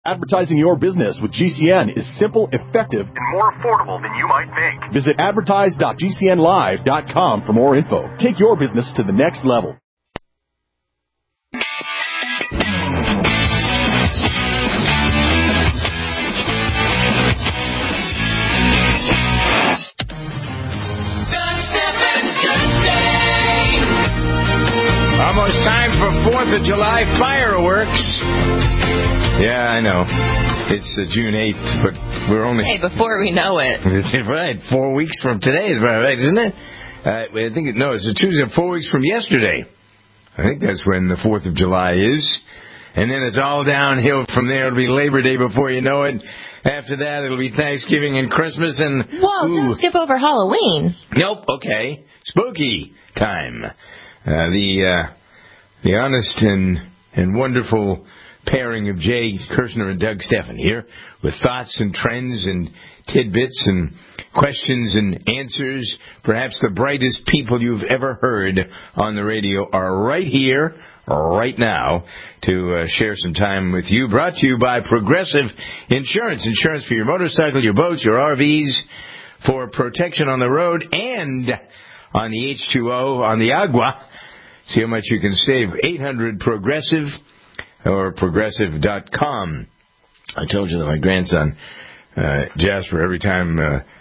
Advertising your business with GCN is simple, effective, and more affordable than you might think. Visit advertise.gcnlive.com for more info. Take your business to the next level. Almost time for 4th of July fireworks. Yeah, I know. It's June 8th, but we're only... Hey, before we know it. Right, 4 weeks from today is right, isn't it? I think, it's a Tuesday, 4 weeks from yesterday. I think that's when the 4th of July is. And then it's all downhill from there. It'll be Labor Day before you know it. After that, it'll be Thanksgiving and Christmas and... Whoa, don't skip over Halloween. Nope, okay. Spooky time. The honest and wonderful pairing of Jay Kirshner and Doug Steffen here with thoughts and trends and tidbits and questions and answers. Perhaps the brightest people you've ever heard on the radio are right here, right now, to share some time with you. Brought to you by Progressive Insurance. Insurance for your motorcycle, your boats, your RVs, for protection on the road and on the H2O, on the Agua. See how much you can save. 800-PROGRESSIVE or Progressive.com. I told you that my grandson, Jasper, every time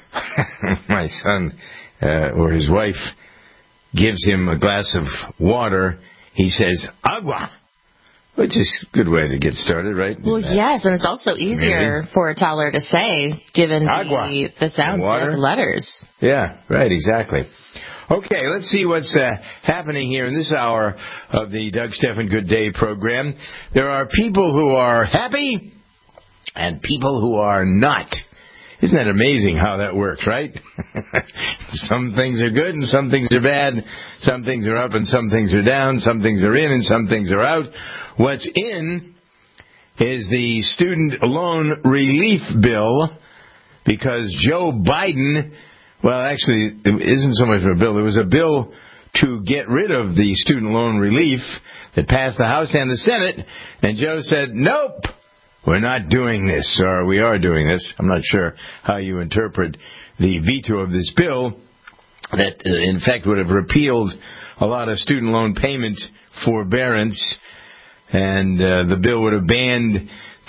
my son or his wife gives him a glass of water, he says, agua, which is a good way to get started, right? Well, yes, and it's also easier for a toddler to say, given the sounds of the letters. Yeah, right, exactly. Okay, let's see what's happening here in this hour of the Doug Steffen Good Day program. There are people who are happy and people who are not. Isn't that amazing how that works, right? Some things are good and some things are bad. Some things are up and some things are down. Some things are in and some things are out. What's in is the student loan relief bill because Joe Biden... Well, actually, it isn't so much of a bill. There was a bill to get rid of the student loan relief that passed the House and the Senate, and Joe said, nope, we're not doing this, or we are doing this. I'm not sure how you interpret the veto of this bill that, in fact, would have repealed a lot of student loan payment forbearance, and the bill would have banned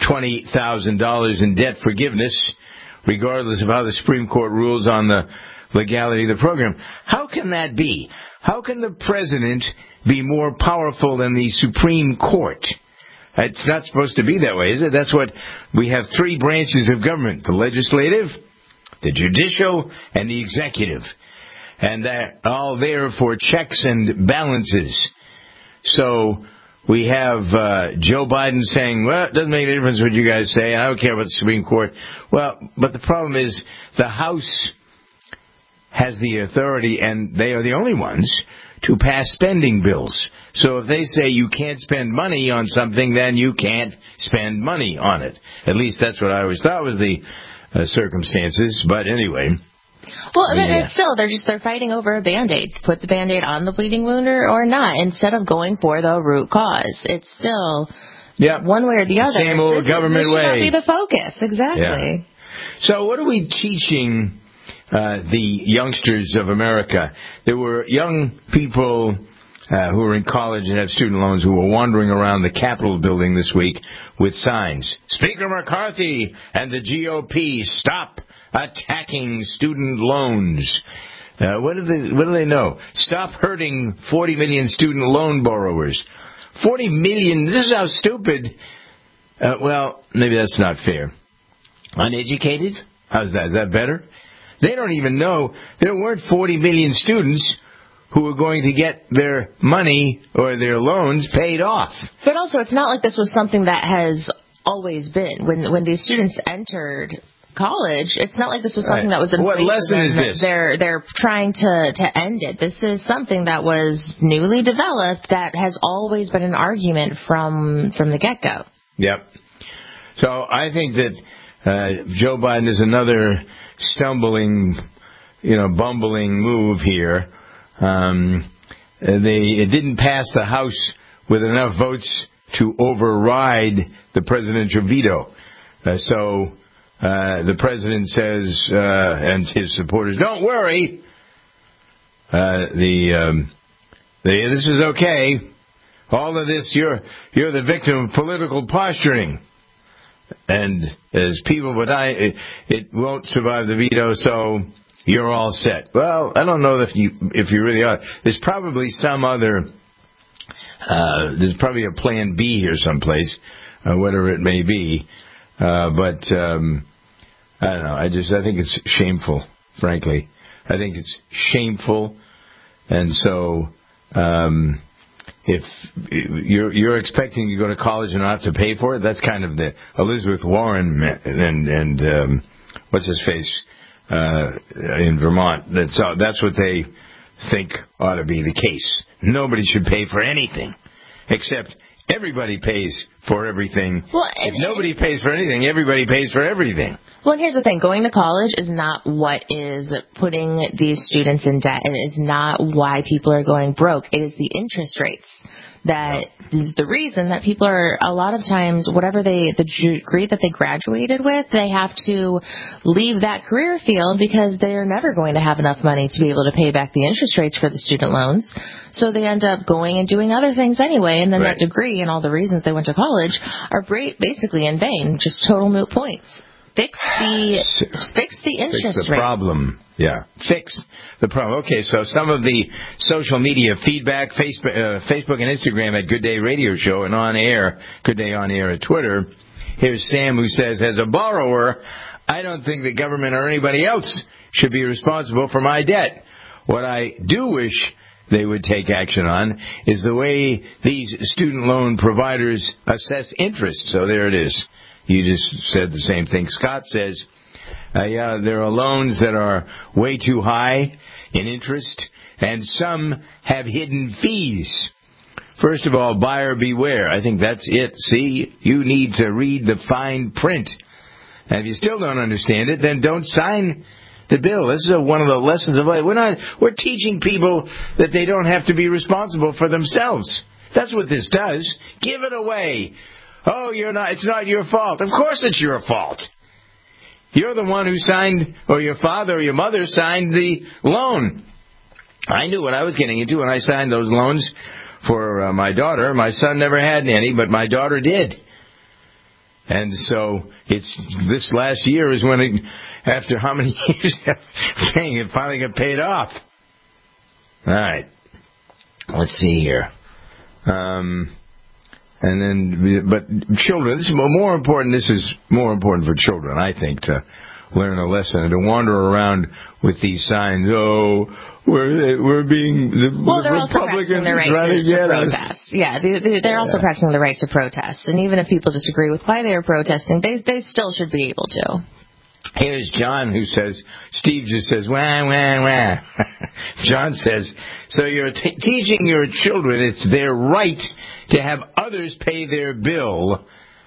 $20,000 in debt forgiveness, regardless of how the Supreme Court rules on the legality of the program. How can that be? How can the president be more powerful than the Supreme Court? It's not supposed to be that way, is it? That's what we have: three branches of government: the legislative, the judicial, and the executive. And they're all there for checks and balances. So we have Joe Biden saying, well, it doesn't make any difference what you guys say. I don't care about the Supreme Court. Well, but the problem is the House has the authority, and they are the only ones, to pass spending bills. So if they say you can't spend money on something, then you can't spend money on it. At least that's what I always thought was the circumstances. But anyway... Well, I mean, it's still, they're fighting over a Band-Aid. Put the Band-Aid on the bleeding wound or not, instead of going for the root cause. It's still one way or the other. Same old government way. This should not be the focus. Exactly. Yeah. So what are we teaching the youngsters of America? There were young people who were in college and have student loans who were wandering around the Capitol building this week with signs. Speaker McCarthy and the GOP, stop attacking student loans. What do they know? Stop hurting 40 million student loan borrowers. 40 million, this is how stupid. Well, maybe that's not fair. Uneducated? How's that? Is that better? They don't even know there weren't 40 million students who were going to get their money or their loans paid off. But also, it's not like this was something that has always been. When these students entered college, it's not like this was something that was in place. What lesson is this? They're trying to end it. This is something that was newly developed that has always been an argument from the get-go. Yep. So I think that Joe Biden is another stumbling, bumbling move here. It didn't pass the House with enough votes to override the presidential veto. So the president says, and his supporters, don't worry, this is okay. All of this, you're the victim of political posturing. And as people would die, it won't survive the veto, so you're all set. Well, I don't know if you really are. There's probably some other, there's probably a plan B here someplace, whatever it may be. But I don't know. I think it's shameful, frankly. I think it's shameful. And so, if you're expecting to go to college and not have to pay for it, that's kind of the Elizabeth Warren and what's his face in Vermont. That's what they think ought to be the case. Nobody should pay for anything, except everybody pays for everything. Well, if nobody pays for anything, everybody pays for everything. Well, and here's the thing. Going to college is not what is putting these students in debt. It is not why people are going broke. It is the interest rates. That is the reason that people are, a lot of times, whatever the degree that they graduated with, they have to leave that career field because they are never going to have enough money to be able to pay back the interest rates for the student loans. So they end up going and doing other things anyway, and then that degree and all the reasons they went to college are basically in vain, just total moot points. Fix the interest rate. Fix the problem. Yeah. Fix the problem. Okay, so some of the social media feedback, Facebook and Instagram at Good Day Radio Show and on air, Good Day on air at Twitter. Here's Sam who says, as a borrower, I don't think the government or anybody else should be responsible for my debt. What I do wish they would take action on is the way these student loan providers assess interest. So there it is. You just said the same thing. Scott says, there are loans that are way too high in interest, and some have hidden fees. First of all, buyer beware. I think that's it. See, you need to read the fine print. And if you still don't understand it, then don't sign the bill. This is one of the lessons of life. We're teaching people that they don't have to be responsible for themselves. That's what this does. Give it away. Oh, it's not your fault. Of course it's your fault. You're the one who signed, or your father or your mother signed the loan. I knew what I was getting into when I signed those loans for my daughter. My son never had any, but my daughter did. And so this last year is when after how many years of paying, it finally got paid off. All right. Let's see here. And then, but children, this is more important for children, I think, to learn a lesson and to wander around with these signs. Oh, we're being the they're also practicing their right to protest. Yeah, they're also practicing the right to protest. And even if people disagree with why they are protesting, they still should be able to. Here's John who says, Steve just says, wah, wah, wah. John says, so you're teaching your children it's their right to have others pay their bill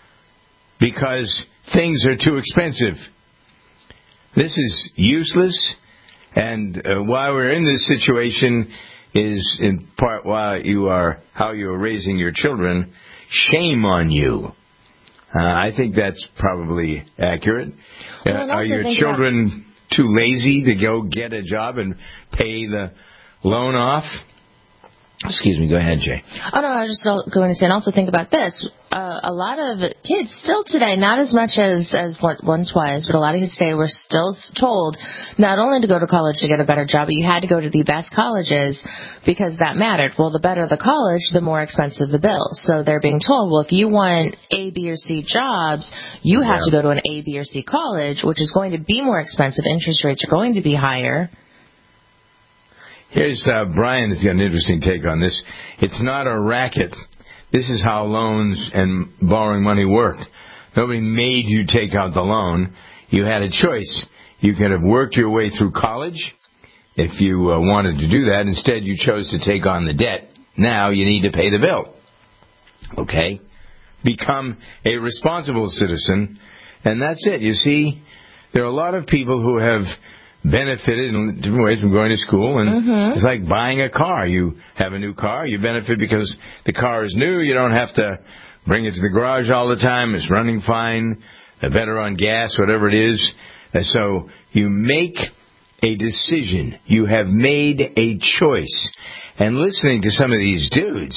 because things are too expensive. This is useless, and why we're in this situation is in part how you're raising your children. Shame on you. I think that's probably accurate. Are your children too lazy to go get a job and pay the loan off? Excuse me, go ahead, Jay. Oh, no, I was just going to say, and also think about this. A lot of kids still today, not as much as what once was, but a lot of kids today were still told not only to go to college to get a better job, but you had to go to the best colleges because that mattered. Well, the better the college, the more expensive the bill. So they're being told, well, if you want A, B, or C jobs, you have to go to an A, B, or C college, which is going to be more expensive. Interest rates are going to be higher. Here's Brian has got an interesting take on this. It's not a racket. This is how loans and borrowing money work. Nobody made you take out the loan. You had a choice. You could have worked your way through college if you wanted to do that. Instead, you chose to take on the debt. Now you need to pay the bill. Okay? Become a responsible citizen, and that's it. You see, there are a lot of people who have benefited in different ways from going to school, and it's like buying a car. You have a new car, you benefit because the car is new, you don't have to bring it to the garage all the time. It's running fine. Better on gas, whatever it is. And so you make a decision. You have made a choice. And listening to some of these dudes,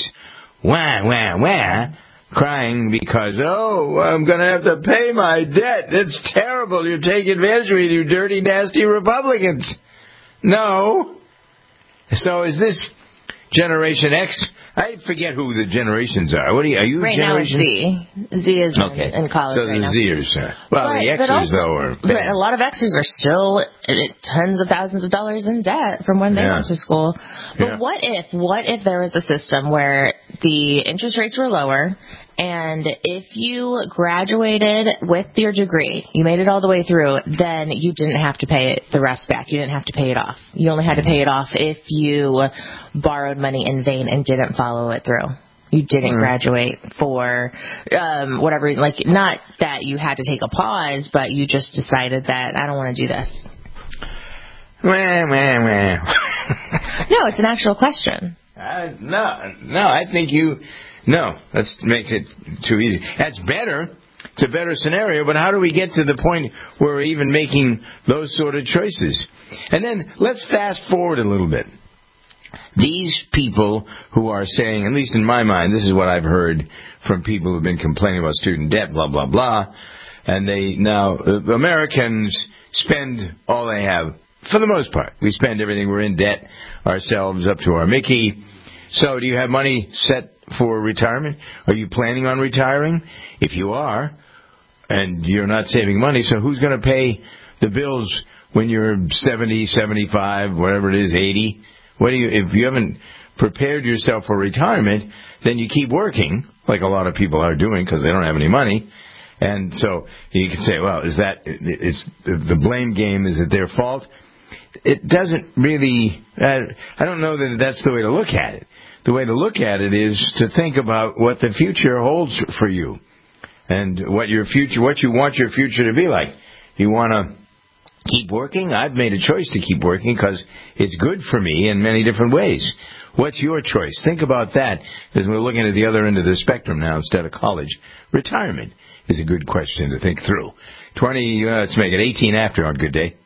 crying because, I'm going to have to pay my debt. It's terrible. You're taking advantage of me, you dirty, nasty Republicans. No. So is this Generation X? I forget who the generations are. Are you right Generation? Now it's Z. Z is in college so right now. So the Zers. Well, the Xers, though, are bad. But a lot of Xers are still tens of thousands of dollars in debt from when they went to school. But what if there was a system where the interest rates were lower, and if you graduated with your degree, you made it all the way through, then you didn't have to pay the rest back. You didn't have to pay it off. You only had to pay it off if you borrowed money in vain and didn't follow it through. You didn't graduate for whatever, like, not that you had to take a pause, but you just decided that I don't want to do this. No, it's an actual question. I think No, that makes it too easy. That's better. It's a better scenario, but how do we get to the point where we're even making those sort of choices? And then let's fast forward a little bit. These people who are saying, at least in my mind, this is what I've heard from people who've been complaining about student debt, blah, blah, blah, and Americans spend all they have, for the most part. We spend everything. We're in debt ourselves up to our Mickey. So do you have money set for retirement? Are you planning on retiring? If you are, and you're not saving money, so who's going to pay the bills when you're 70, 75, whatever it is, 80? If you haven't prepared yourself for retirement, then you keep working, like a lot of people are doing because they don't have any money. And so you can say, well, is the blame game, is it their fault? It doesn't really, I don't know that that's the way to look at it. The way to look at it is to think about what the future holds for you and what you want your future to be like. You want to keep working? I've made a choice to keep working because it's good for me in many different ways. What's your choice? Think about that, because we're looking at the other end of the spectrum now instead of college. Retirement is a good question to think through. Let's make it 18 after on Good Day.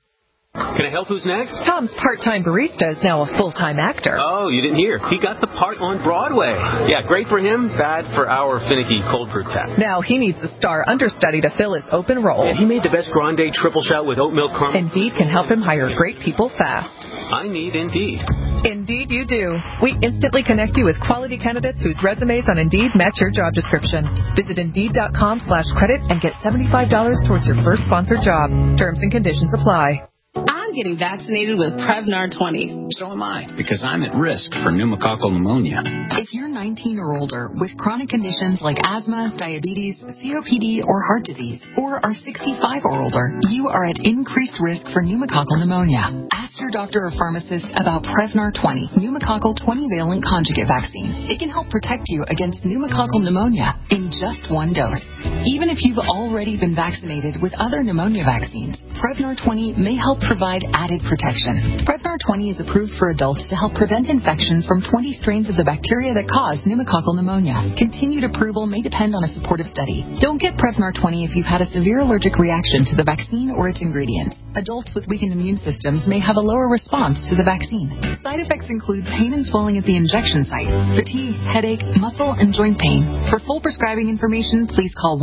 Can I help? Who's next? Tom's part-time barista is now a full-time actor. Oh, you didn't hear. He got the part on Broadway. Yeah, great for him, bad for our finicky cold brew tap. Now he needs a star understudy to fill his open role. Yeah, he made the best grande triple shot with oat milk caramel. Indeed can help him hire great people fast. I need Indeed. Indeed you do. We instantly connect you with quality candidates whose resumes on Indeed match your job description. Visit Indeed.com/credit and get $75 towards your first sponsored job. Terms and conditions apply. I'm getting vaccinated with Prevnar 20. So am I, because I'm at risk for pneumococcal pneumonia. If you're 19 or older with chronic conditions like asthma, diabetes, COPD, or heart disease, or are 65 or older, you are at increased risk for pneumococcal pneumonia. Ask your doctor or pharmacist about Prevnar 20, pneumococcal 20-valent conjugate vaccine. It can help protect you against pneumococcal pneumonia in just one dose. Even if you've already been vaccinated with other pneumonia vaccines, Prevnar 20 may help provide added protection. Prevnar 20 is approved for adults to help prevent infections from 20 strains of the bacteria that cause pneumococcal pneumonia. Continued approval may depend on a supportive study. Don't get Prevnar 20 if you've had a severe allergic reaction to the vaccine or its ingredients. Adults with weakened immune systems may have a lower response to the vaccine. Side effects include pain and swelling at the injection site, fatigue, headache, muscle, and joint pain. For full prescribing information, please call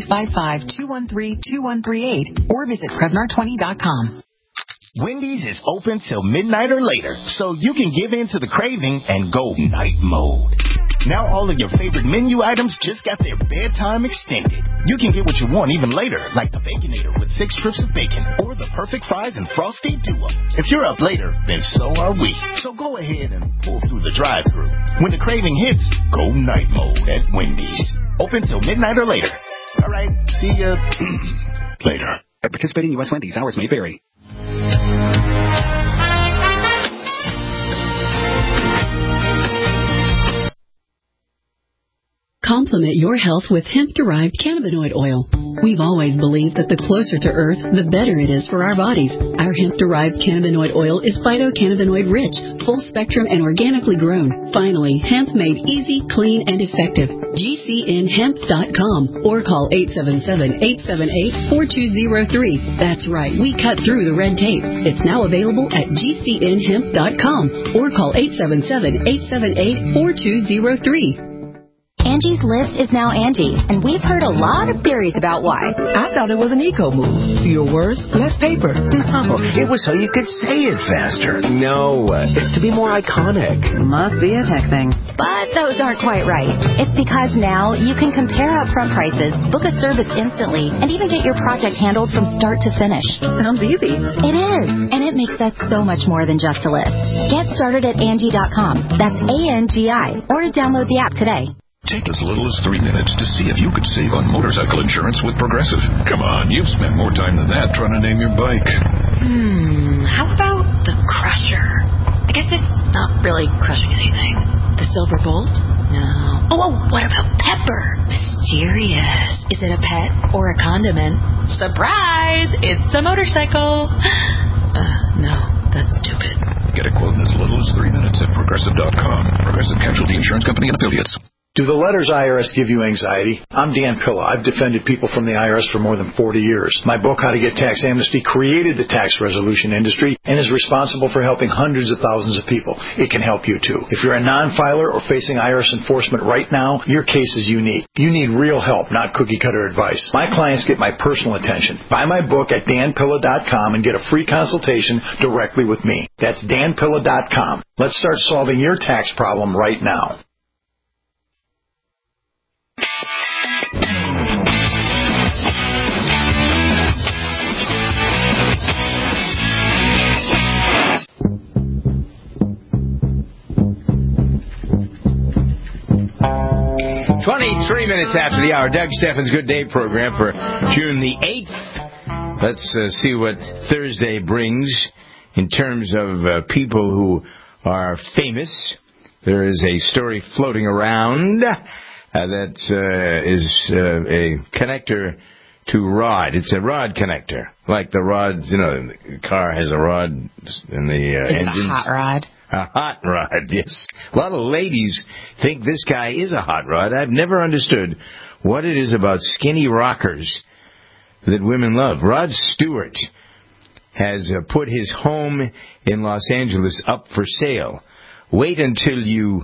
1-855-213-2138 or visit Prevnar20.com. Wendy's is open till midnight or later, so you can give in to the craving and go night mode. Now all of your favorite menu items just got their bedtime extended. You can get what you want even later, like the Baconator with 6 strips of bacon, or the perfect fries and frosty duo. If you're up later, then so are we. So go ahead and pull through the drive-thru. When the craving hits, go night mode at Wendy's. Open till midnight or later. All right, see ya later. At participating U.S. Wendy's, hours may vary. Complement your health with hemp-derived cannabinoid oil. We've always believed that the closer to Earth, the better it is for our bodies. Our hemp-derived cannabinoid oil is phytocannabinoid rich, full spectrum, and organically grown. Finally, hemp made easy, clean, and effective. GCNhemp.com or call 877-878-4203. That's right, we cut through the red tape. It's now available at GCNhemp.com or call 877-878-4203. Angie's List is now Angie, and we've heard a lot of theories about why. I thought it was an eco move. Fewer words, less paper. No, it was so you could say it faster. No, it's to be more iconic. Must be a tech thing. But those aren't quite right. It's because now you can compare upfront prices, book a service instantly, and even get your project handled from start to finish. Sounds easy. It is, and it makes us so much more than just a list. Get started at Angie.com. That's ANGI, or download the app today. Take as little as 3 minutes to see if you could save on motorcycle insurance with Progressive. Come on, you've spent more time than that trying to name your bike. How about the Crusher? I guess it's not really crushing anything. The Silver Bolt? No. Oh, what about Pepper? Mysterious. Is it a pet or a condiment? Surprise! It's a motorcycle. No, that's stupid. Get a quote in as little as 3 minutes at Progressive.com. Progressive Casualty Insurance Company and Affiliates. Do the letters IRS give you anxiety? I'm Dan Pilla. I've defended people from the IRS for more than 40 years. My book, How to Get Tax Amnesty, created the tax resolution industry and is responsible for helping hundreds of thousands of people. It can help you too. If you're a non-filer or facing IRS enforcement right now, your case is unique. You need real help, not cookie-cutter advice. My clients get my personal attention. Buy my book at danpilla.com and get a free consultation directly with me. That's danpilla.com. Let's start solving your tax problem right now. 23 minutes after the hour. Doug Steffens' Good Day program for June the 8th. Let's see what Thursday brings in terms of people who are famous. There is a story floating around that is a connector to rod. It's a rod connector. Like the rods, the car has a rod in the engine. It's a hot rod. A hot rod, yes. A lot of ladies think this guy is a hot rod. I've never understood what it is about skinny rockers that women love. Rod Stewart has put his home in Los Angeles up for sale. Wait until you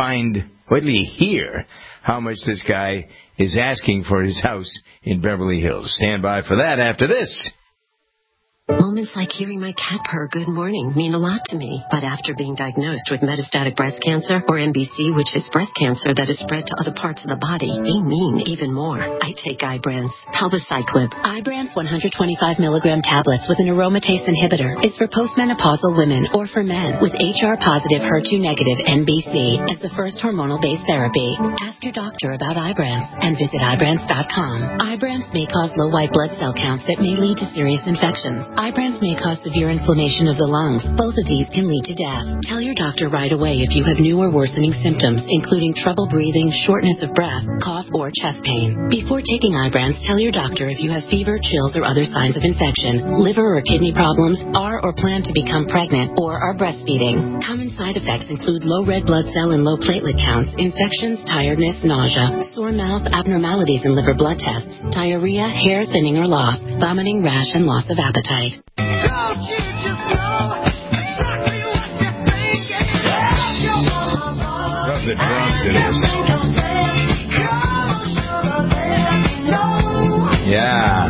hear how much this guy is asking for his house in Beverly Hills. Stand by for that after this. Moments like hearing my cat purr good morning mean a lot to me. But after being diagnosed with metastatic breast cancer, or MBC, which is breast cancer that is spread to other parts of the body, they mean even more. I take Ibrance, palbociclib. Ibrance 125 milligram tablets with an aromatase inhibitor is for postmenopausal women or for men with HR-positive, HER2-negative MBC as the first hormonal-based therapy. Ask your doctor about Ibrance and visit Ibrance.com. Ibrance may cause low white blood cell counts that may lead to serious infections. Ibrance may cause severe inflammation of the lungs. Both of these can lead to death. Tell your doctor right away if you have new or worsening symptoms, including trouble breathing, shortness of breath, cough, or chest pain. Before taking Ibrance, tell your doctor if you have fever, chills, or other signs of infection, liver or kidney problems, are or plan to become pregnant, or are breastfeeding. Common side effects include low red blood cell and low platelet counts, infections, tiredness, nausea, sore mouth, abnormalities in liver blood tests, diarrhea, hair thinning or loss, vomiting, rash, and loss of appetite. Love the drums in this. Yeah.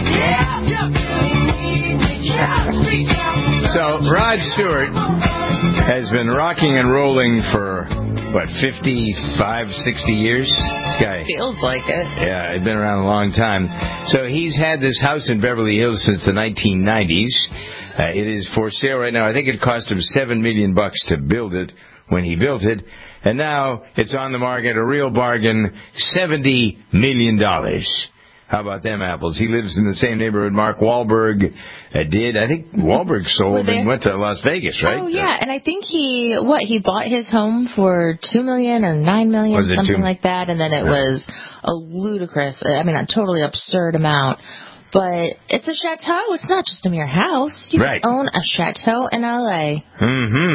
So Rod Stewart has been rocking and rolling for 55, 60 years? This guy feels like it. Yeah, he's been around a long time. So he's had this house in Beverly Hills since the 1990s. It is for sale right now. I think it cost him $7 million to build it when he built it. And now it's on the market, a real bargain, $70 million. How about them apples? He lives in the same neighborhood Mark Wahlberg did. I think Wahlberg sold and went to Las Vegas, right? Oh, yeah. And I think he bought his home for $2 million or $9 million, something like that. And then it was a ludicrous, a totally absurd amount. But it's a chateau. It's not just a mere house. You can own a chateau in L.A. Mm-hmm.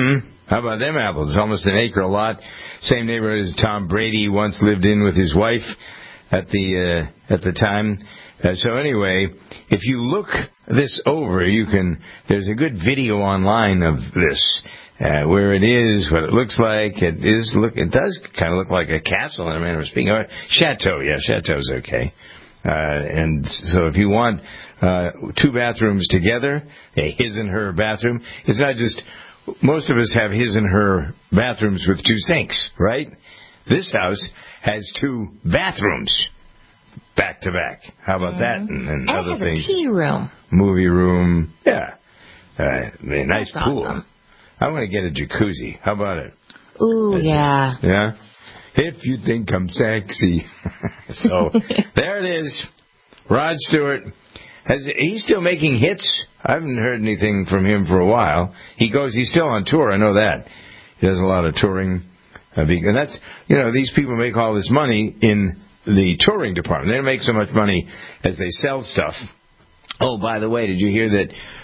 How about them apples? It's almost an acre lot. Same neighborhood as Tom Brady once lived in with his wife at the time. So anyway, if you look this over, there's a good video online of this, where it is, what it looks like. It does kind of look like a castle in a manner of speaking. Chateau, yeah, chateau's okay. And so if you want 2 bathrooms together, a his and her bathroom, it's not just, most of us have his and her bathrooms with 2 sinks, right? This house has 2 bathrooms back to back. How about that? And other it has things. A tea room. Movie room. Yeah. Nice That's pool. awesome. I want to get a jacuzzi. How about it? Ooh, yeah. Yeah? If you think I'm sexy. So, there it is. Rod Stewart. He's still making hits? I haven't heard anything from him for a while. He's still on tour, I know that. He does a lot of touring. And that's, these people make all this money in the touring department. They don't make so much money as they sell stuff. Oh, by the way, did you hear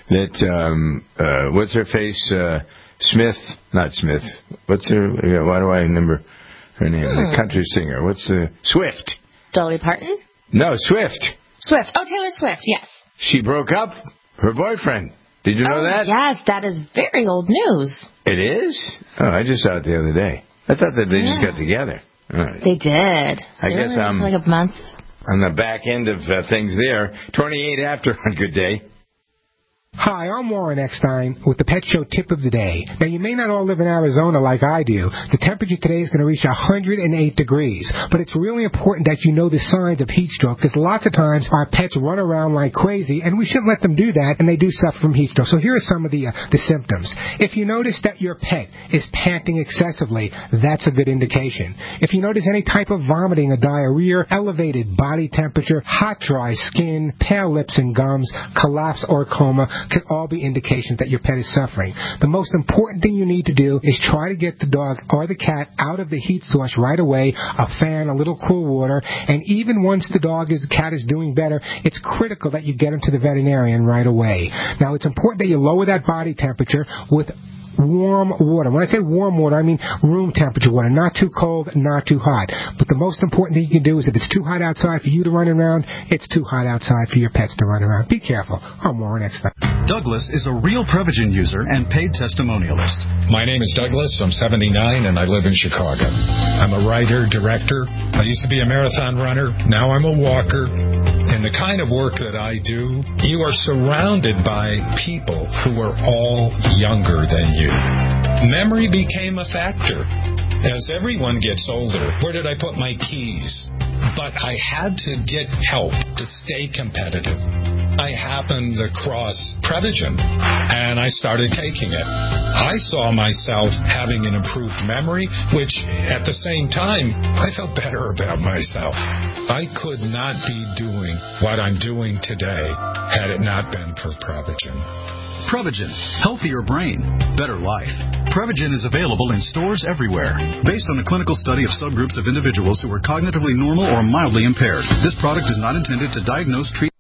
that what's her face? Not Smith. What's her, why do I remember her name? The country singer. Swift. Dolly Parton? No, Swift. Swift. Oh, Taylor Swift, yes. She broke up her boyfriend. Did you know that? Yes, that is very old news. It is? Oh, I just saw it the other day. I thought that they just got together. Right. They did. I guess I'm like a month on the back end of things there. 28 after on Good Day. Hi, I'm Warren Eckstein with the Pet Show Tip of the Day. Now, you may not all live in Arizona like I do. The temperature today is going to reach 108 degrees. But it's really important that you know the signs of heat stroke, because lots of times our pets run around like crazy, and we shouldn't let them do that, and they do suffer from heat stroke. So here are some of the symptoms. If you notice that your pet is panting excessively, that's a good indication. If you notice any type of vomiting or diarrhea, elevated body temperature, hot, dry skin, pale lips and gums, collapse or coma, could all be indications that your pet is suffering. The most important thing you need to do is try to get the dog or the cat out of the heat source right away, a fan, a little cool water, and even once the cat is doing better, it's critical that you get them to the veterinarian right away. Now, it's important that you lower that body temperature with warm water. When I say warm water, I mean room temperature water. Not too cold, not too hot. But the most important thing you can do is if it's too hot outside for you to run around, it's too hot outside for your pets to run around. Be careful. I'm Warren Eckstein. Douglas is a real Prevagen user and paid testimonialist. My name is Douglas. I'm 79 and I live in Chicago. I'm a writer, director. I used to be a marathon runner. Now I'm a walker. And the kind of work that I do, you are surrounded by people who are all younger than you. Memory became a factor. As everyone gets older, where did I put my keys? But I had to get help to stay competitive. I happened across Prevagen, and I started taking it. I saw myself having an improved memory, which, at the same time, I felt better about myself. I could not be doing what I'm doing today had it not been for Prevagen. Prevagen. Healthier brain. Better life. Prevagen is available in stores everywhere. Based on a clinical study of subgroups of individuals who are cognitively normal or mildly impaired, this product is not intended to diagnose, treat.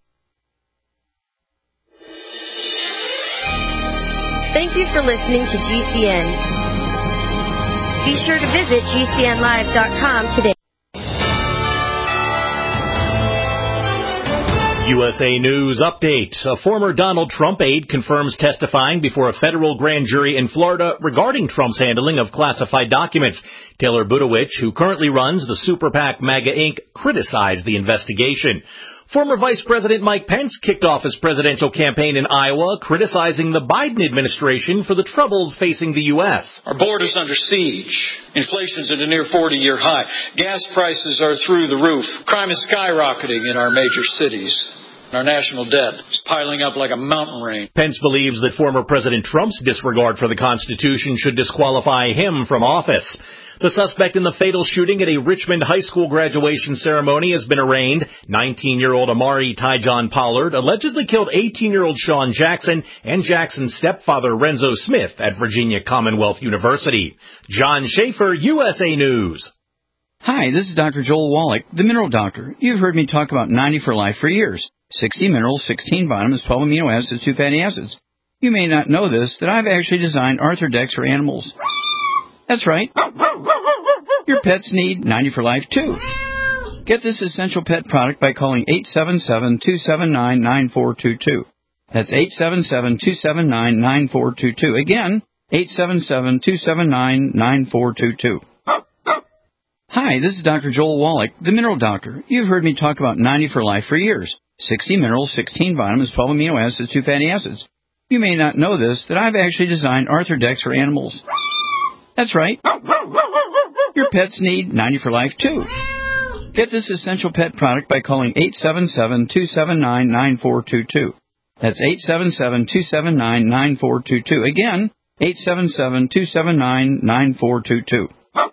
Thank you for listening to GCN. Be sure to visit GCNlive.com today. USA News Update. A former Donald Trump aide confirms testifying before a federal grand jury in Florida regarding Trump's handling of classified documents. Taylor Budowich, who currently runs the Super PAC MAGA Inc., criticized the investigation. Former Vice President Mike Pence kicked off his presidential campaign in Iowa, criticizing the Biden administration for the troubles facing the U.S. Our border's under siege. Inflation's at a near 40-year high. Gas prices are through the roof. Crime is skyrocketing in our major cities. Our national debt is piling up like a mountain range. Pence believes that former President Trump's disregard for the Constitution should disqualify him from office. The suspect in the fatal shooting at a Richmond high school graduation ceremony has been arraigned. 19-year-old Amari Tyjon Pollard allegedly killed 18-year-old Sean Jackson and Jackson's stepfather Renzo Smith at Virginia Commonwealth University. John Schaefer, USA News. Hi, this is Dr. Joel Wallach, the Mineral Doctor. You've heard me talk about 90 for Life for years. 60 minerals, 16 vitamins, 12 amino acids, 2 fatty acids. You may not know this, that I've actually designed Arthrodex for animals. That's right. Your pets need 90 for Life, too. Get this essential pet product by calling 877-279-9422. That's 877-279-9422. Again, 877-279-9422. Hi, this is Dr. Joel Wallach, the Mineral Doctor. You've heard me talk about 90 for Life for years. 60 minerals, 16 vitamins, 12 amino acids, 2 fatty acids. You may not know this, that I've actually designed Arthrodex for animals. That's right. Your pets need 90 for Life, too. Get this essential pet product by calling 877-279-9422. That's 877-279-9422. Again, 877-279-9422.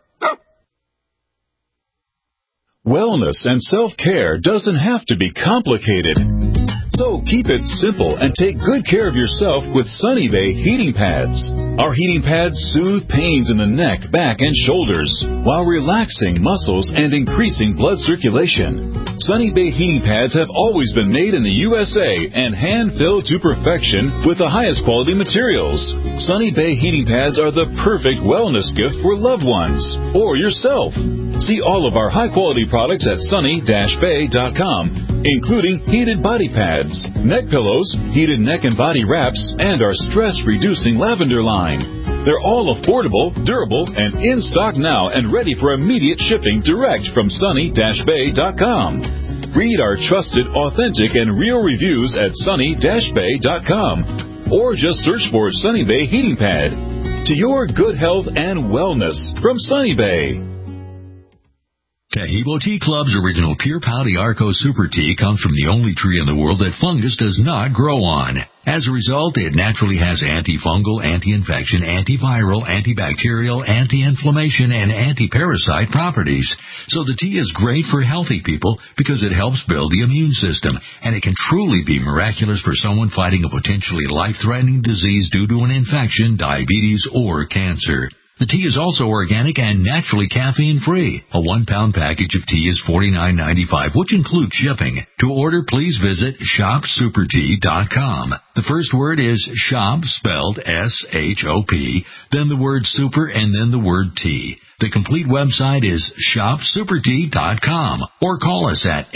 Wellness and self-care doesn't have to be complicated. So keep it simple and take good care of yourself with Sunny Bay heating pads. Our heating pads soothe pains in the neck, back, and shoulders while relaxing muscles and increasing blood circulation. Sunny Bay heating pads have always been made in the USA and hand-filled to perfection with the highest quality materials. Sunny Bay heating pads are the perfect wellness gift for loved ones or yourself. See all of our high-quality products at sunny-bay.com, including heated body pads, neck pillows, heated neck and body wraps, and our stress-reducing lavender line. They're all affordable, durable, and in stock now and ready for immediate shipping direct from sunny-bay.com. Read our trusted, authentic, and real reviews at sunny-bay.com or just search for Sunny Bay Heating Pad. To your good health and wellness from Sunny Bay. Taheebo Tea Club's original Pure Pau Arco Super Tea comes from the only tree in the world that fungus does not grow on. As a result, it naturally has antifungal, anti-infection, antiviral, antibacterial, anti-inflammation, and anti-parasite properties. So the tea is great for healthy people because it helps build the immune system, and it can truly be miraculous for someone fighting a potentially life-threatening disease due to an infection, diabetes, or cancer. The tea is also organic and naturally caffeine-free. A 1-pound package of tea is $49.95, which includes shipping. To order, please visit shopsupertea.com. The first word is shop, spelled S-H-O-P, then the word super, and then the word tea. The complete website is shopsupertea.com or call us at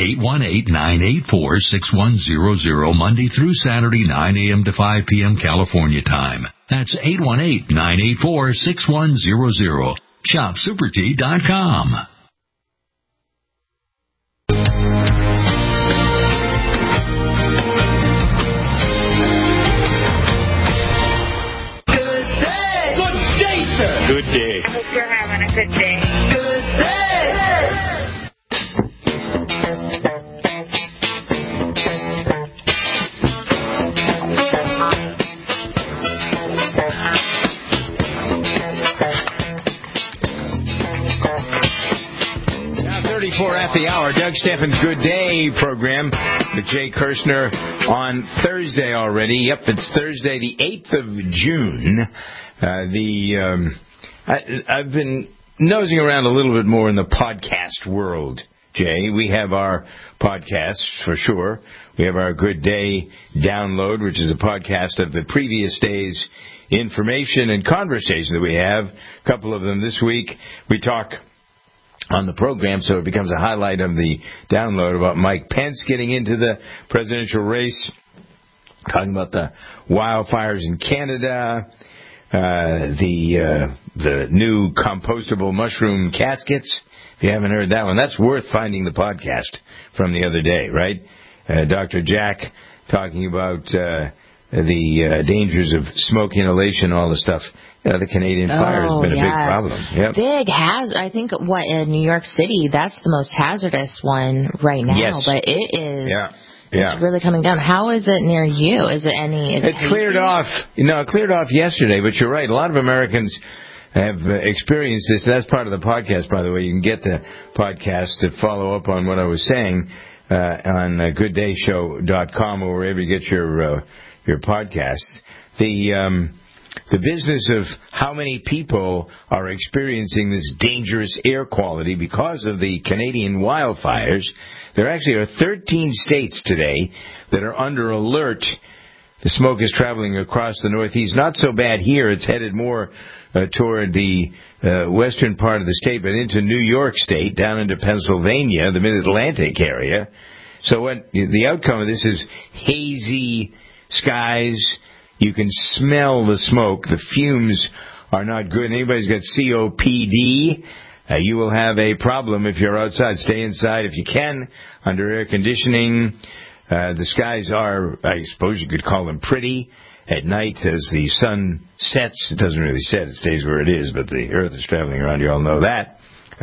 818-984-6100 Monday through Saturday, 9 a.m. to 5 p.m. California time. That's 818-984-6100. shopsupertea.com. Good day. I hope you're having a good day. Good day. Now 34 at the hour. Doug Steffen's Good Day program with Jay Kirshner on Thursday already. Yep, it's Thursday, the 8th of June. I've been nosing around a little bit more in the podcast world, Jay. We have our podcasts, for sure. We have our Good Day Download, which is a podcast of the previous day's information and conversation that we have. A couple of them this week. We talk on the program, so it becomes a highlight of the download about Mike Pence getting into the presidential race, talking about the wildfires in Canada, the new compostable mushroom caskets. If you haven't heard that one, that's worth finding the podcast from the other day, right? Dr. Jack talking about the dangers of smoke inhalation, all the stuff. The Canadian fire has been a big problem. Yep. I think in New York City, that's the most hazardous one right now. Yes. But it is. Yeah. It's really coming down. How is it near you? Is it any? It cleared off. It cleared off yesterday. But you're right. A lot of Americans have experienced this. That's part of the podcast, by the way. You can get the podcast to follow up on what I was saying on gooddayshow.com or wherever you get your podcasts. The business of how many people are experiencing this dangerous air quality because of the Canadian wildfires. There actually are 13 states today that are under alert The smoke is traveling across the Northeast. Not so bad here. It's headed more toward the western part of the state, but into New York State, down into Pennsylvania, the Mid-Atlantic area. So what the outcome of this is hazy skies. You can smell the smoke. The fumes are not good. Anybody's got COPD, you will have a problem if you're outside. Stay inside if you can, under air conditioning. The skies are, I suppose you could call them pretty. At night, as the sun sets, it doesn't really set, it stays where it is, but the Earth is traveling around, you all know that.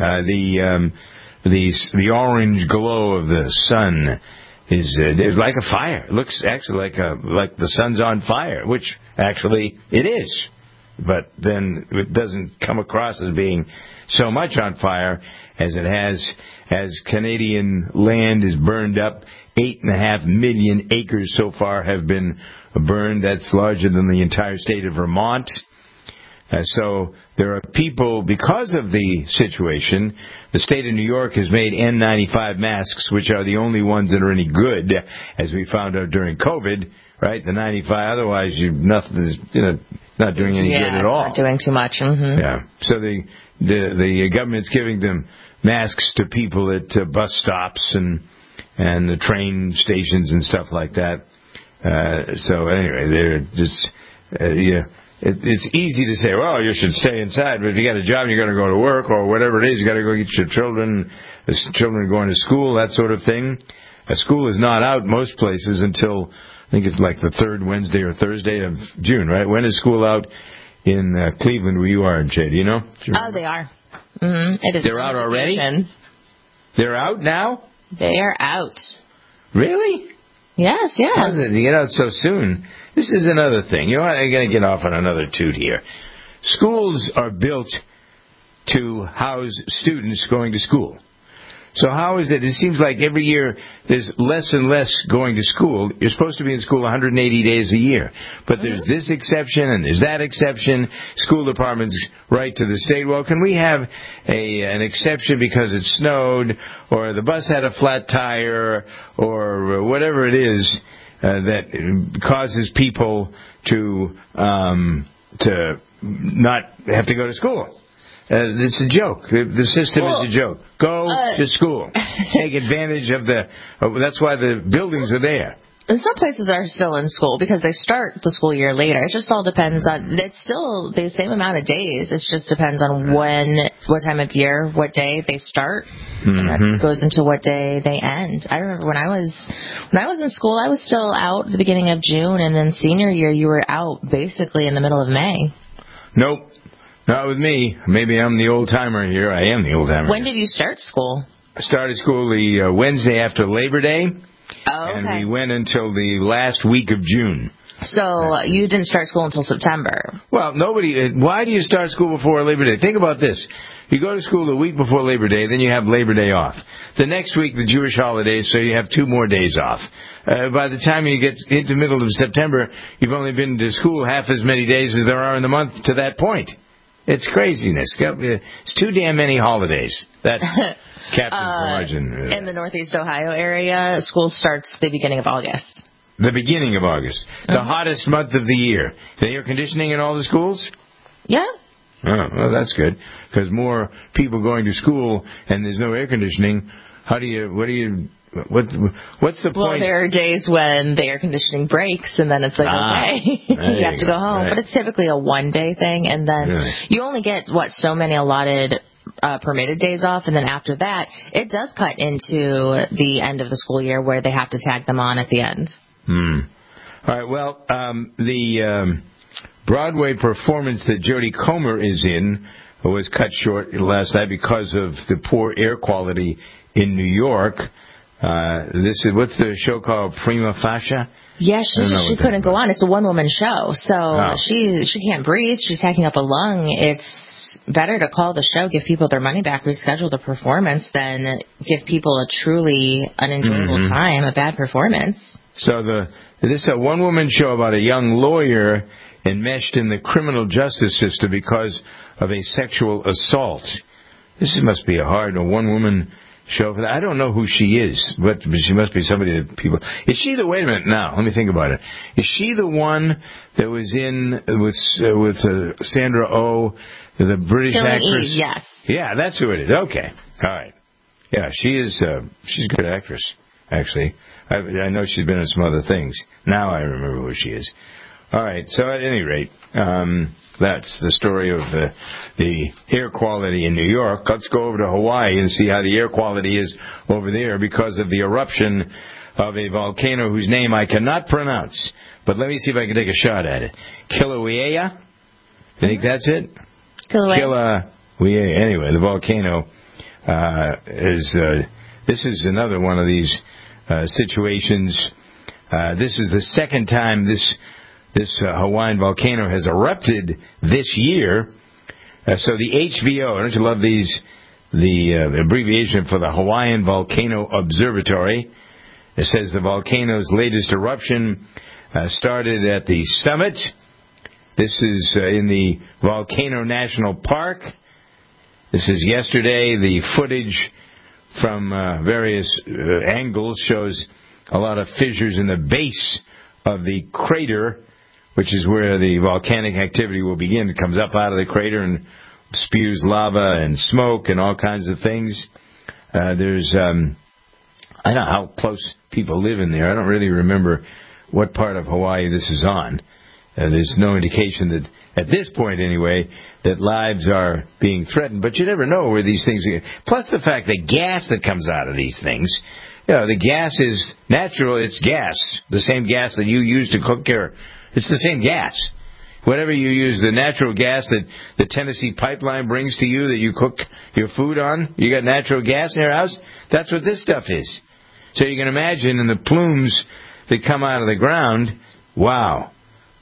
The orange glow of the sun is like a fire. It looks actually like the sun's on fire, which actually it is. But then it doesn't come across as being so much on fire as it has, as Canadian land is burned up. 8.5 million acres so far have been burned. That's larger than the entire state of Vermont. So there are people, because of the situation, the state of New York has made N95 masks, which are the only ones that are any good, as we found out during COVID, right? The 95, otherwise not doing any good at all. Not doing too much. Mm-hmm. Yeah. So the government's giving them masks to people at bus stops and the train stations and stuff like that. So anyway, they're just, it's easy to say, well, you should stay inside, but if you got a job and you're going to go to work or whatever it is, you got to go get your children are going to school, that sort of thing. School is not out most places until, I think it's like the third Wednesday or Thursday of June, right? When is school out in Cleveland, where you are, Jay? Do you know? Oh, they are. Mm-hmm. It is. They're out already? They're out now? They are out. Really? Yes, yes. How's it you get out so soon? This is another thing. You know what? I'm going to get off on another toot here. Schools are built to house students going to school. So how is it? It seems like every year there's less and less going to school. You're supposed to be in school 180 days a year. But there's this exception and there's that exception. School departments write to the state, well, can we have an exception because it snowed or the bus had a flat tire or whatever it is that causes people to not have to go to school. It's a joke. The system is a joke. Go to school. Take advantage of that's why the buildings are there. And some places are still in school because they start the school year later. It just all depends on, it's still the same amount of days. It just depends on what time of year, what day they start. Mm-hmm. And that goes into what day they end. I remember when I was in school, I was still out at the beginning of June, and then senior year, you were out basically in the middle of May. Nope. Not with me. Maybe I'm the old-timer here. I am the old-timer. When did you start school? I started school the Wednesday after Labor Day. Oh, okay. And we went until the last week of June. So you didn't start school until September. Well, why do you start school before Labor Day? Think about this. You go to school the week before Labor Day, then you have Labor Day off. The next week, the Jewish holidays, so you have 2 more days off. By the time you get into the middle of September, you've only been to school half as many days as there are in the month to that point. It's craziness. It's too damn many holidays. That Captain Margin. In the Northeast Ohio area, school starts the beginning of August. The beginning of August. Mm-hmm. The hottest month of the year. The air conditioning in all the schools? Yeah. Oh, well, that's good. Because more people going to school and there's no air conditioning. What's the point? Well, there are days when the air conditioning breaks, and then it's like, okay, you have to go home. Right. But it's typically a one-day thing, and then you only get, so many allotted permitted days off, and then after that, it does cut into the end of the school year where they have to tag them on at the end. All right, well, the Broadway performance that Jodie Comer is in was cut short last night because of the poor air quality in New York. What's the show called? Prima Facie? Yeah, she couldn't go on. It's a one-woman show, so she can't breathe. She's hacking up a lung. It's better to call the show, give people their money back, reschedule the performance, than give people a truly unenjoyable time, a bad performance. So this is a one-woman show about a young lawyer enmeshed in the criminal justice system because of a sexual assault. This must be a one-woman show for that. I don't know who she is, but she must be somebody that people... Is she the... Wait a minute now. Let me think about it. Is she the one that was in with Sandra Oh, the British Killing actress? Eve, yes. Yeah, that's who it is. Okay. All right. Yeah, she is... she's a good actress, actually. I know she's been in some other things. Now I remember who she is. All right. So at any rate, that's the story of the air quality in New York. Let's go over to Hawaii and see how the air quality is over there because of the eruption of a volcano whose name I cannot pronounce. But let me see if I can take a shot at it. Kilauea? I think that's it? Kilauea. Anyway, the volcano this is another one of these situations. This is the second time this Hawaiian volcano has erupted this year. So the HVO, don't you love these? The abbreviation for the Hawaiian Volcano Observatory. It says the volcano's latest eruption started at the summit. This is in the Volcano National Park. This is yesterday. The footage from various angles shows a lot of fissures in the base of the crater, which is where the volcanic activity will begin. It comes up out of the crater and spews lava and smoke and all kinds of things. There's, I don't know how close people live in there. I don't really remember what part of Hawaii this is on. There's no indication that, at this point anyway, that lives are being threatened. But you never know where these things are. Plus the fact that gas that comes out of these things, the gas is natural. It's gas, the same gas that you use to cook your... It's the same gas. Whatever you use, the natural gas that the Tennessee Pipeline brings to you that you cook your food on, you got natural gas in your house, that's what this stuff is. So you can imagine in the plumes that come out of the ground, wow.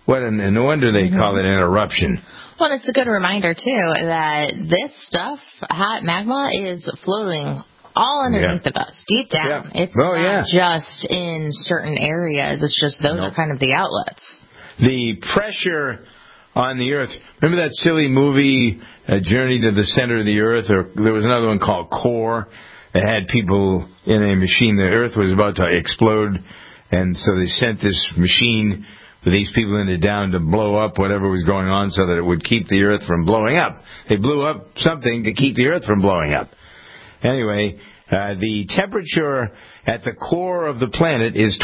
No wonder they call it an eruption. Well, it's a good reminder, too, that this stuff, hot magma, is floating all underneath of us, deep down. It's not just in certain areas. It's just those are kind of the outlets. The pressure on the Earth. Remember that silly movie, Journey to the Center of the Earth? Or there was another one called Core that had people in a machine. The Earth was about to explode, and so they sent this machine with these people in it down to blow up whatever was going on so that it would keep the Earth from blowing up. They blew up something to keep the Earth from blowing up. Anyway, the temperature at the core of the planet is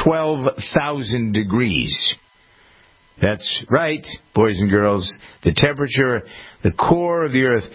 12,000 degrees. That's right, boys and girls. The temperature, the core of the Earth,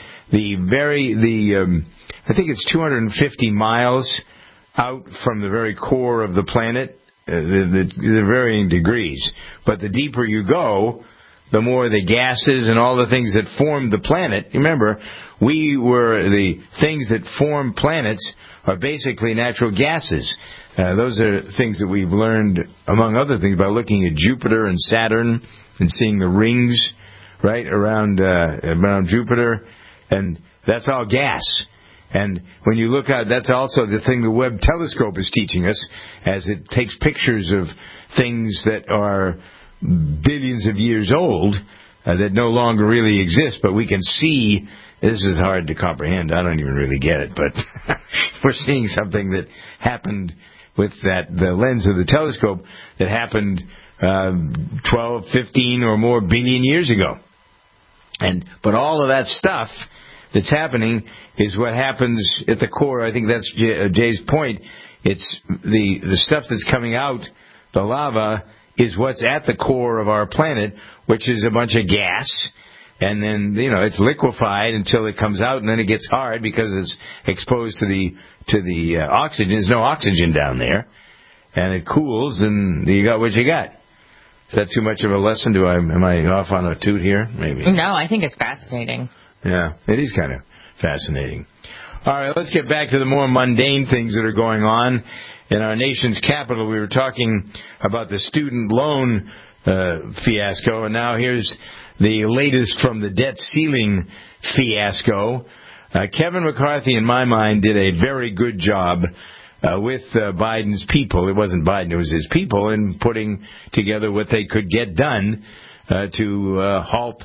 I think it's 250 miles out from the very core of the planet. The varying degrees. But the deeper you go, the more the gases and all the things that form the planet. Remember, the things that form planets are basically natural gases. Those are things that we've learned, among other things, by looking at Jupiter and Saturn and seeing the rings right around Jupiter, and that's all gas. And when you look at, that's also the thing the Webb telescope is teaching us, as it takes pictures of things that are billions of years old that no longer really exist, but we can see. This is hard to comprehend. I don't even really get it, but we're seeing something that happened with the lens of the telescope that happened 12, 15 or more billion years ago. But all of that stuff that's happening is what happens at the core. I think that's Jay's point. It's the stuff that's coming out, the lava, is what's at the core of our planet, which is a bunch of gas. And then, it's liquefied until it comes out, and then it gets hard because it's exposed to the oxygen. There's no oxygen down there. And it cools, and you got what you got. Is that too much of a lesson? Am I off on a toot here? Maybe. No, I think it's fascinating. Yeah, it is kind of fascinating. All right, let's get back to the more mundane things that are going on. In our nation's capital, we were talking about the student loan fiasco, and now here's the latest from the debt ceiling fiasco. Kevin McCarthy, in my mind, did a very good job with Biden's people. It wasn't Biden, it was his people, in putting together what they could get done to halt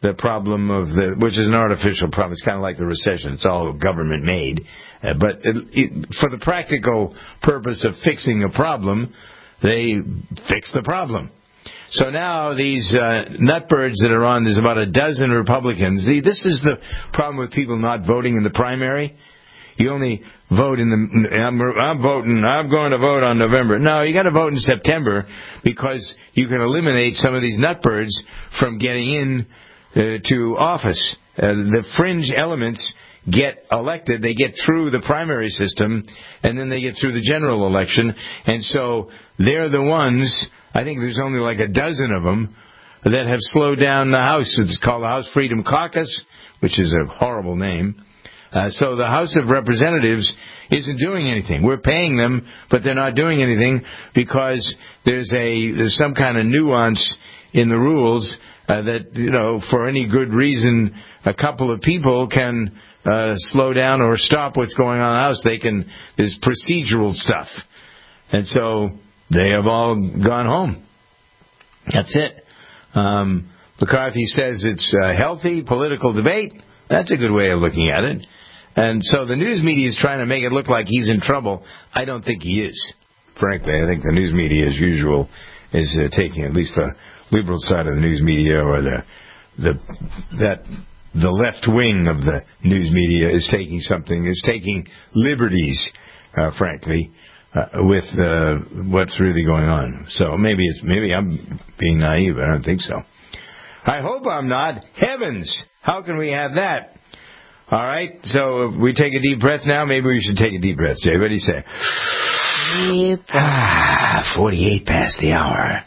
the problem which is an artificial problem. It's kind of like the recession. It's all government made. But for the practical purpose of fixing a problem, they fix the problem. So now these nutbirds that are on, there's about a dozen Republicans. See, this is the problem with people not voting in the primary. You only vote I'm going to vote on November. No, you got to vote in September because you can eliminate some of these nutbirds from getting in to office. The fringe elements get elected. They get through the primary system, and then they get through the general election. And so they're the ones, I think there's only like a dozen of them, that have slowed down the House. It's called the House Freedom Caucus, which is a horrible name. So the House of Representatives isn't doing anything. We're paying them, but they're not doing anything because there's some kind of nuance in the rules that, for any good reason, a couple of people can slow down or stop what's going on in the House. There's procedural stuff. And so they have all gone home. That's it. McCarthy says it's a healthy political debate. That's a good way of looking at it. And so the news media is trying to make it look like he's in trouble. I don't think he is. Frankly, I think the news media, as usual, is taking, at least the liberal side of the news media, or the left wing of the news media is taking liberties, frankly, with what's really going on. So maybe I'm being naive. I don't think so. I hope I'm not. Heavens, how can we have that? All right, so we take a deep breath now. Maybe we should take a deep breath, Jay. What do you say? Deep breath. 48 past the hour.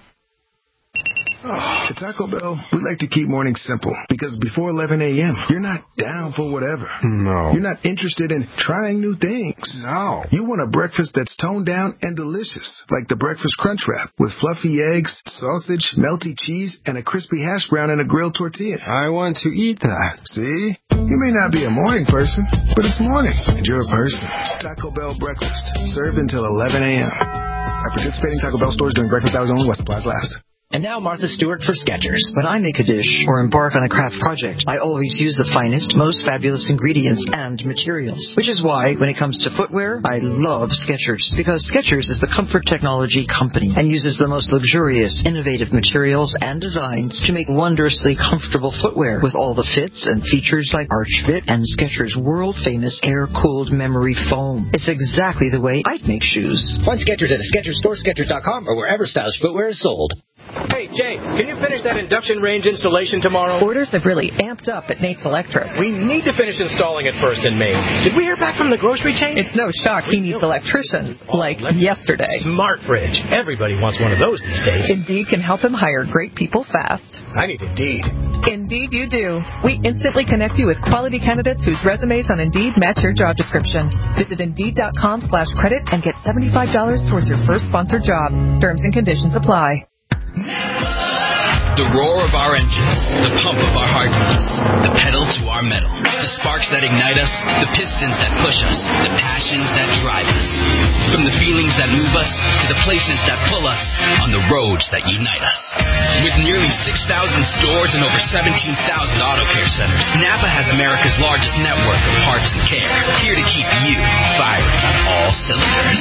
At Taco Bell, we like to keep mornings simple because before 11 a.m., you're not down for whatever. No. You're not interested in trying new things. No. You want a breakfast that's toned down and delicious, like the Breakfast Crunch Wrap with fluffy eggs, sausage, melty cheese, and a crispy hash brown and a grilled tortilla. I want to eat that. See? You may not be a morning person, but it's morning, and you're a person. Taco Bell breakfast, served until 11 a.m. At participating Taco Bell stores during breakfast hours only, while supplies last. And now Martha Stewart for Skechers. When I make a dish or embark on a craft project, I always use the finest, most fabulous ingredients and materials. Which is why, when it comes to footwear, I love Skechers. Because Skechers is the comfort technology company and uses the most luxurious, innovative materials and designs to make wondrously comfortable footwear with all the fits and features like Arch Fit and Skechers' world-famous air-cooled memory foam. It's exactly the way I'd make shoes. Find Skechers at a Skechers store, Skechers.com, or wherever stylish footwear is sold. Hey, Jay, can you finish that induction range installation tomorrow? Orders have really amped up at Nate's Electric. We need to finish installing it first in Maine. Did we hear back from the grocery chain? It's no shock he needs electricians, like yesterday. Smart fridge. Everybody wants one of those these days. Indeed can help him hire great people fast. I need Indeed. Indeed you do. We instantly connect you with quality candidates whose resumes on Indeed match your job description. Visit Indeed.com/credit and get $75 towards your first sponsored job. Terms and conditions apply. The roar of our engines, the pump of our heartbeats, the pedal to our metal, the sparks that ignite us, the pistons that push us, the passions that drive us. From the feelings that move us to the places that pull us on the roads that unite us. With nearly 6,000 stores and over 17,000 auto care centers, Napa has America's largest network of parts and care, here to keep you firing on all cylinders.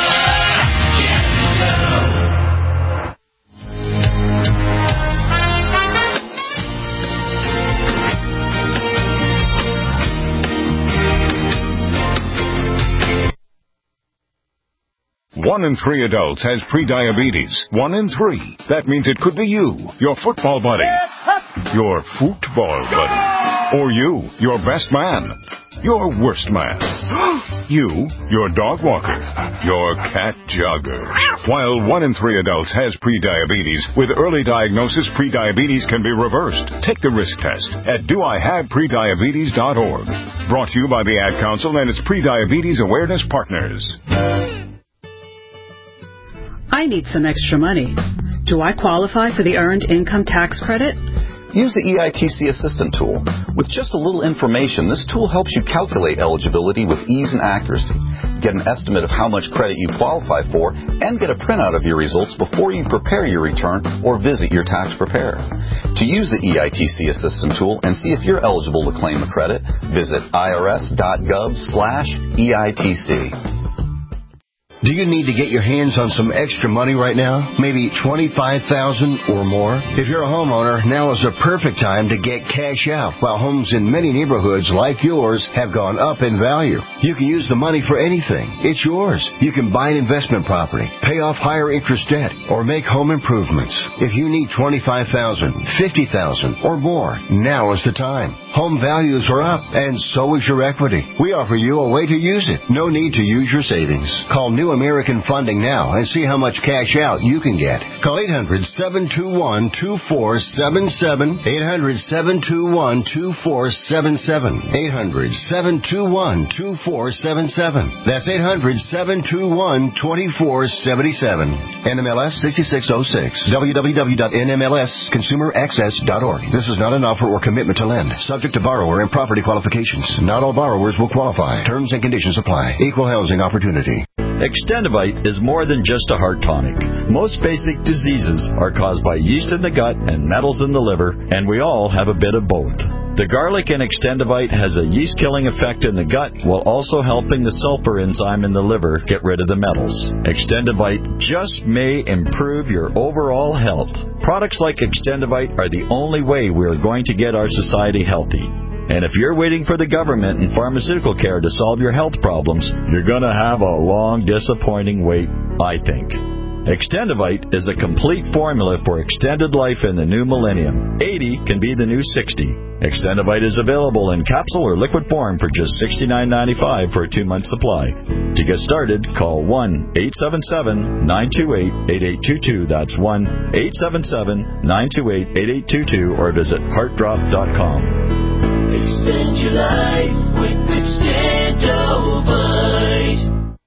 One in 3 adults has prediabetes. 1 in 3. That means it could be you, your football buddy, your football buddy, or you, your best man, your worst man, you, your dog walker, your cat jogger. While 1 in 3 adults has prediabetes, with early diagnosis, prediabetes can be reversed. Take the risk test at doihaveprediabetes.org. Brought to you by the Ad Council and its Prediabetes Awareness Partners. I need some extra money. Do I qualify for the Earned Income Tax Credit? Use the EITC Assistant tool. With just a little information, this tool helps you calculate eligibility with ease and accuracy, get an estimate of how much credit you qualify for, and get a printout of your results before you prepare your return or visit your tax preparer. To use the EITC Assistant tool and see if you're eligible to claim a credit, visit irs.gov/EITC. Do you need to get your hands on some extra money right now? Maybe $25,000 or more? If you're a homeowner, now is the perfect time to get cash out while homes in many neighborhoods like yours have gone up in value. You can use the money for anything. It's yours. You can buy an investment property, pay off higher interest debt, or make home improvements. If you need $25,000, $50,000 or more, now is the time. Home values are up, and so is your equity. We offer you a way to use it. No need to use your savings. Call New American Funding now and see how much cash out you can get. Call 800-721-2477. 800-721-2477. 800-721-2477. That's 800-721-2477. NMLS 6606. www.nmlsconsumeraccess.org. This is not an offer or commitment to lend. Subject to borrower and property qualifications. Not all borrowers will qualify. Terms and conditions apply. Equal housing opportunity. Extendivite is more than just a heart tonic. Most basic diseases are caused by yeast in the gut and metals in the liver, and we all have a bit of both. The garlic in Extendivite has a yeast-killing effect in the gut while also helping the sulfur enzyme in the liver get rid of the metals. Extendivite just may improve your overall health. Products like Extendivite are the only way we are going to get our society healthy. And if you're waiting for the government and pharmaceutical care to solve your health problems, you're going to have a long, disappointing wait, I think. Extendivite is a complete formula for extended life in the new millennium. 80 can be the new 60. Extendivite is available in capsule or liquid form for just $69.95 for a 2-month supply. To get started, call 1-877-928-8822. That's 1-877-928-8822 or visit heartdrop.com. Extend your life with Extendivite.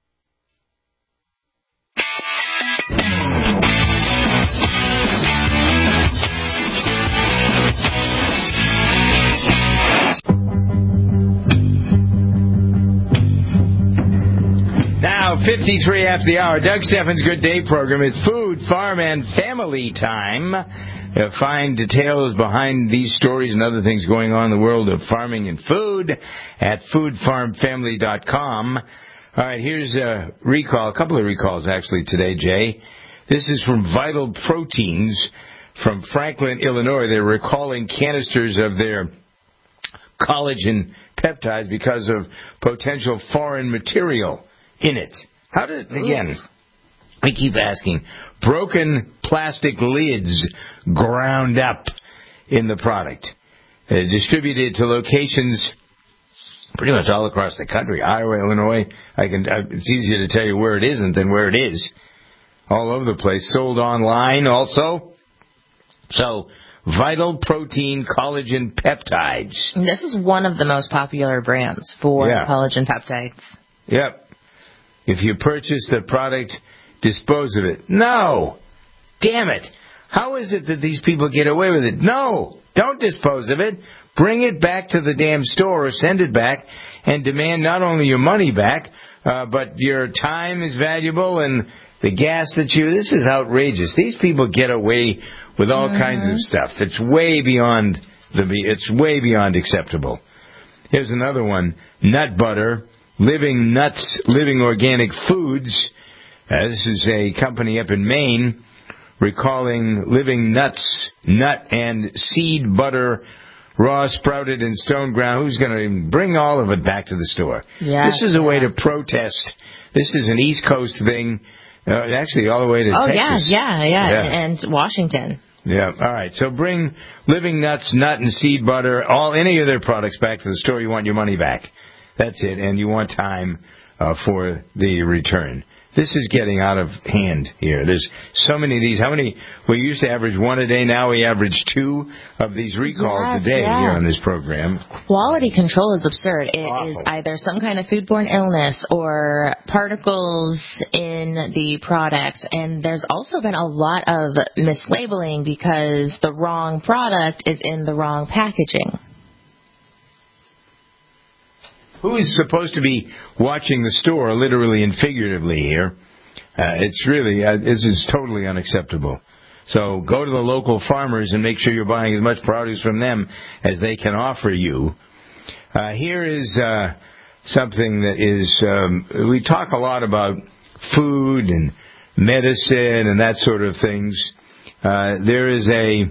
Now, 53 after the hour. Doug Steffens' Good Day program. It's food, farm, and family time. Find details behind these stories and other things going on in the world of farming and food at foodfarmfamily.com. All right, here's a recall, a couple of recalls actually today, Jay. This is from Vital Proteins from Franklin, Illinois. They're recalling canisters of their collagen peptides because of potential foreign material in it. How did it, again, I keep asking, broken plastic lids ground up in the product, distributed to locations pretty much all across the country. Iowa, Illinois, it's easier to tell you where it isn't than where it is. All over the place. Sold online also. So, Vital Protein Collagen Peptides. This is one of the most popular brands for collagen peptides. Yep. If you purchase the product, dispose of it. No! Damn it! How is it that these people get away with it? No! Don't dispose of it. Bring it back to the damn store or send it back and demand not only your money back, but your time is valuable and the gas that this is outrageous. These people get away with all kinds of stuff. It's way beyond acceptable. Here's another one. Nut butter. Living Nuts, Living Organic Foods. This is a company up in Maine recalling Living Nuts, nut and seed butter, raw, sprouted, and stone ground. Who's going to bring all of it back to the store? Yeah, this is a way to protest. This is an East Coast thing, actually all the way to Texas. Yeah, and Washington. Yeah, all right. So bring Living Nuts, nut, and seed butter, any of their products back to the store. You want your money back. That's it, and you want time for the return. This is getting out of hand here. There's so many of these. We used to average one a day. Now we average 2 of these recalls a day here on this program. Quality control is absurd. It is either some kind of foodborne illness or particles in the product. And there's also been a lot of mislabeling because the wrong product is in the wrong packaging. who is supposed to be watching the store, literally and figuratively here? It's really, this is totally unacceptable. So go to the local farmers and make sure you're buying as much produce from them as they can offer you. Here is something that is, we talk a lot about food and medicine and that sort of things. There is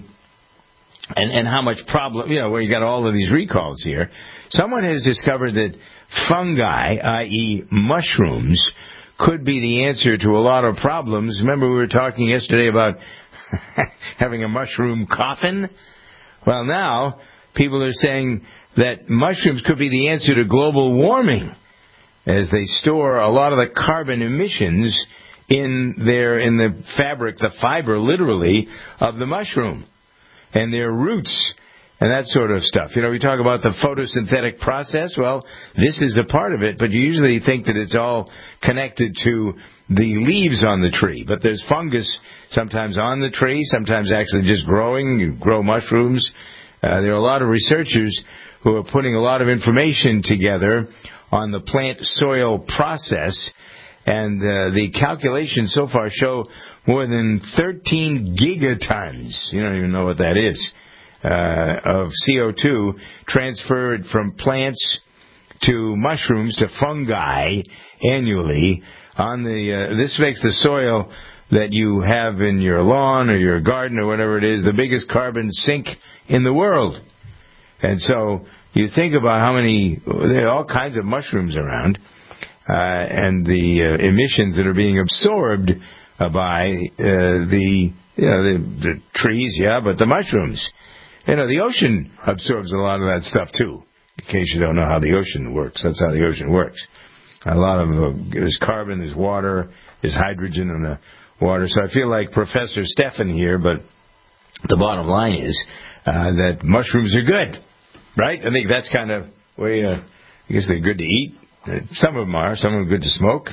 and how much problem, where you got all of these recalls here. Someone has discovered that fungi, i.e. mushrooms, could be the answer to a lot of problems. Remember we were talking yesterday about having a mushroom coffin? Well, now people are saying that mushrooms could be the answer to global warming, as they store a lot of the carbon emissions in the fabric, the fiber, literally, of the mushroom, and their roots, and that sort of stuff. We talk about the photosynthetic process. Well, this is a part of it, but you usually think that it's all connected to the leaves on the tree. But there's fungus sometimes on the tree, sometimes actually just growing. You grow mushrooms. There are a lot of researchers who are putting a lot of information together on the plant-soil process, and the calculations so far show more than 13 gigatons. You don't even know what that is. Of CO2 transferred from plants to mushrooms to fungi annually. This makes the soil that you have in your lawn or your garden or whatever it is the biggest carbon sink in the world. And so you think about how many, there are all kinds of mushrooms around, and the emissions that are being absorbed by the trees, but the mushrooms. The ocean absorbs a lot of that stuff, too. In case you don't know how the ocean works, that's how the ocean works. A lot of there's carbon, there's water, there's hydrogen in the water. So I feel like Professor Stefan here, but the bottom line is that mushrooms are good, right? I think that's kind of way, I guess they're good to eat. Some of them are. Some of them are good to smoke.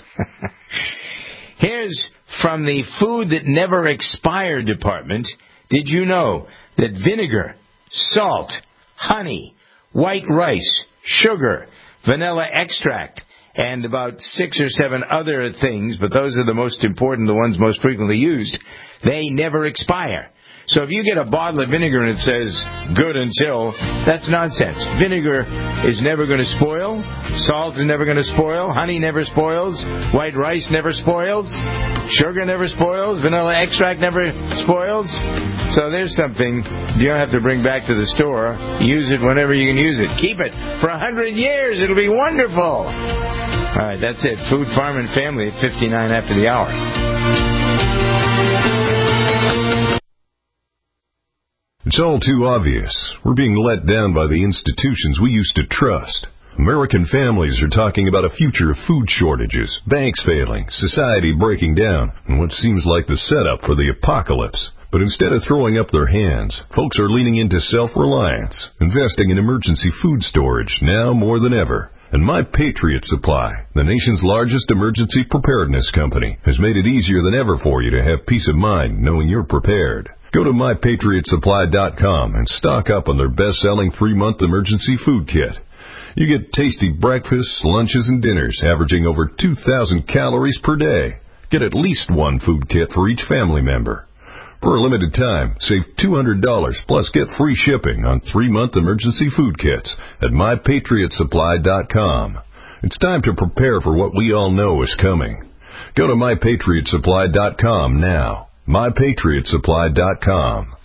Here's from the Food That Never Expired department. Did you know that vinegar, salt, honey, white rice, sugar, vanilla extract, and about 6 or 7 other things, but those are the most important, the ones most frequently used, they never expire. So if you get a bottle of vinegar and it says good until, that's nonsense. Vinegar is never going to spoil. Salt is never going to spoil. Honey never spoils. White rice never spoils. Sugar never spoils. Vanilla extract never spoils. So there's something you don't have to bring back to the store. Use it whenever you can use it. Keep it for 100 years. It'll be wonderful. All right, that's it. Food, Farm, and Family at 59 after the hour. It's all too obvious. We're being let down by the institutions we used to trust. American families are talking about a future of food shortages, banks failing, society breaking down, and what seems like the setup for the apocalypse. But instead of throwing up their hands, folks are leaning into self-reliance, investing in emergency food storage now more than ever. And My Patriot Supply, the nation's largest emergency preparedness company, has made it easier than ever for you to have peace of mind knowing you're prepared. Go to MyPatriotSupply.com and stock up on their best-selling 3-month emergency food kit. You get tasty breakfasts, lunches, and dinners averaging over 2,000 calories per day. Get at least one food kit for each family member. For a limited time, save $200 plus get free shipping on 3-month emergency food kits at MyPatriotSupply.com. It's time to prepare for what we all know is coming. Go to MyPatriotSupply.com now. MyPatriotSupply.com.